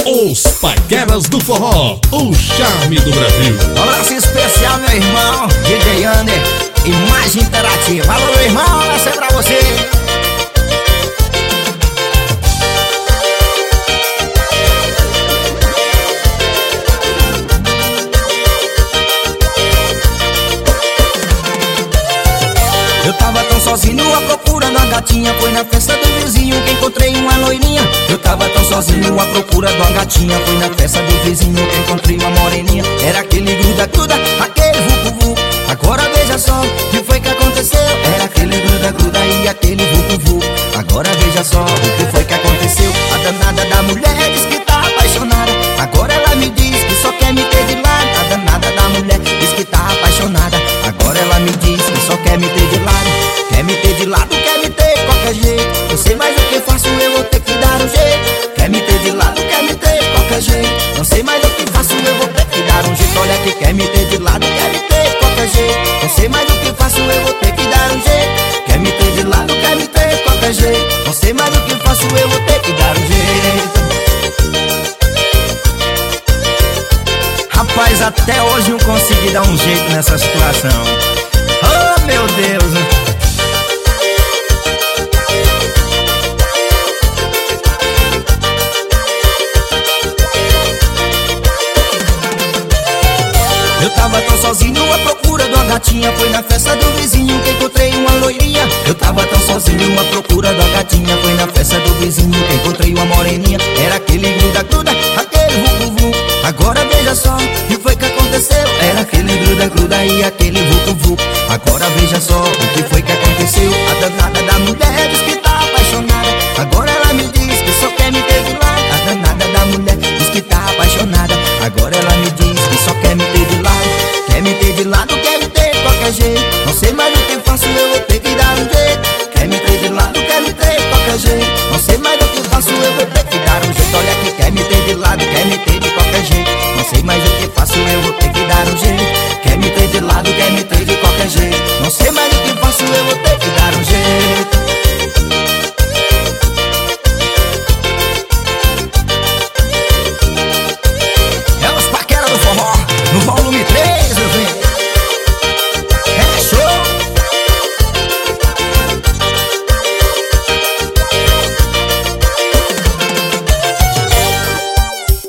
Os Paqueras do Forró, o charme do Brasil. Um abraço especial, meu irmão DJ Ander, Imagem Interativa. Alô, meu irmão, essa é pra você. Eu tava tão sozinho à procura da gatinha. Foi na festa do vizinho que encontrei uma loirinha. Eu tava tão sozinho à procura da gatinha. Foi na festa do vizinho que encontrei uma moreninha. Era aquele gruda-gruda, aquele vucu-vucu. Agora veja só o que foi que aconteceu. Era aquele gruda-gruda e aquele vucu-vucu. Agora veja só o que foi que aconteceu. A danada da mulher diz que tá apaixonada. Agora ela me diz que só quer me ter de lado. A danada da mulher diz que tá apaixonada. Agora ela me diz que só quer me ter de lado. Quer me ter de lado, quer me ter de qualquer jeito. Eu sei mais o que faço, eu vou ter que dar um jeito. Quer me ter de lado, quer me ter de qualquer jeito. Não sei mais o que faço, eu vou ter que dar um jeito. Olha que quer me ter de lado, quer me ter de qualquer jeito. Não sei mais o que faço, eu vou ter que dar um jeito. Quer me ter de lado, quer me ter de qualquer jeito. Não sei mais o que faço, eu vou ter que dar um jeito. Rapaz, até hoje não consegui dar um jeito nessa situação. Oh, meu Deus. Eu tava tão sozinho à procura de uma gatinha. Foi na festa do vizinho que encontrei uma loirinha. Eu tava tão sozinho à procura de uma gatinha. Foi na festa do vizinho que encontrei uma moreninha. Era aquele gruda-gruda, aquele vucu-vucu. Agora veja só o que foi que aconteceu. Era aquele gruda-gruda e aquele vucu-vucu. Agora veja só o que foi que